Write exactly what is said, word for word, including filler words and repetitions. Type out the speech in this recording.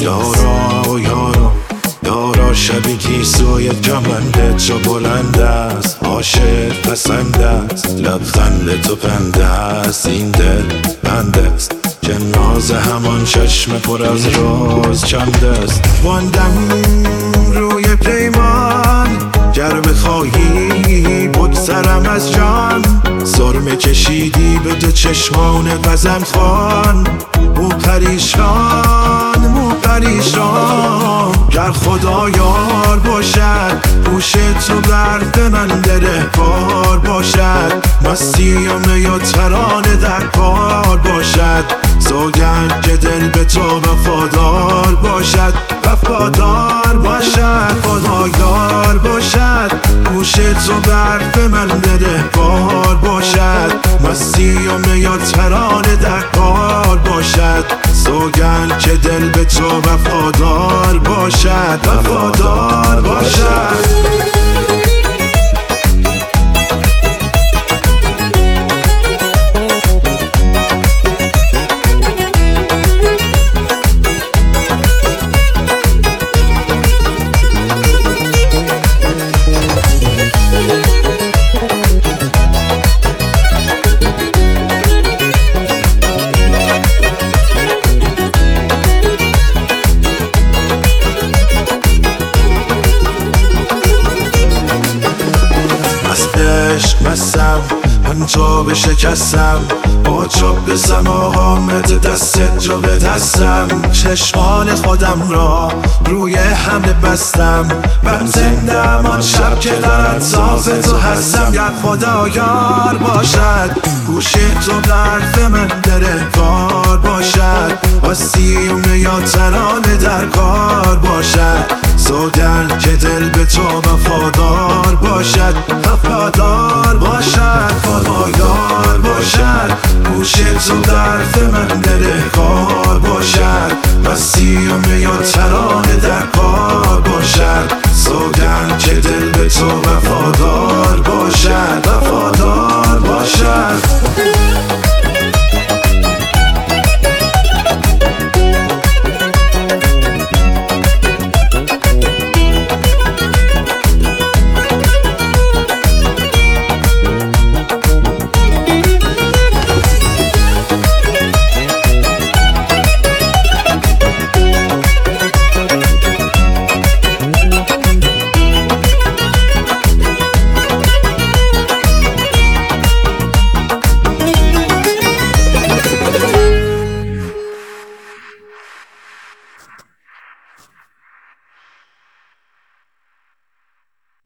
یارا یارا یارا شبی گیسوی کمنده چو بلند است، عاشق پسند است، لبخند تو پنده است، این دل بنده است که ناز همان چشم پر از راز چند است. واندم روی پیمان گر بخواهی بگذرم از جان، سرمه کشیدی به دو چشمان غزل خوان، مو پریشان مو پریشان گر خدا یار باشد، گوش تو بر من دل بار باشد، مستی و می و ترانه در کار باشد، سوگند که دل به تو وفادار باشد، وفادار باشد خدایار باشد، گوش تو بر من دل بار باشد، مستی و می و ترانه در کار باشد، سوگند که دل به تو وفادار باشد، وفادار باشد. مستم من تو بشکستم، با چوب بزم و آمد دست جو به دستم، چشمان خودم را روی حمله بستم، من زندم آن شب که در اطراف تو هستم، گر خدا یار باشد، گوش تو برف من در کار باشد، واستی و یا ترانه در کار باشد، سوگند که دل به تو وفادار باشد، وفادار باشد خدایار باشد، گوش تو درد من دل کار باشد، مستی و می و ترانه در کار باشد، سوگند که دل به تو وفادار باشد، وفادار باشد.